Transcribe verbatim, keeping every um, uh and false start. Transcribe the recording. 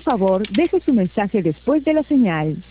Por favor, deje su mensaje después de la señal.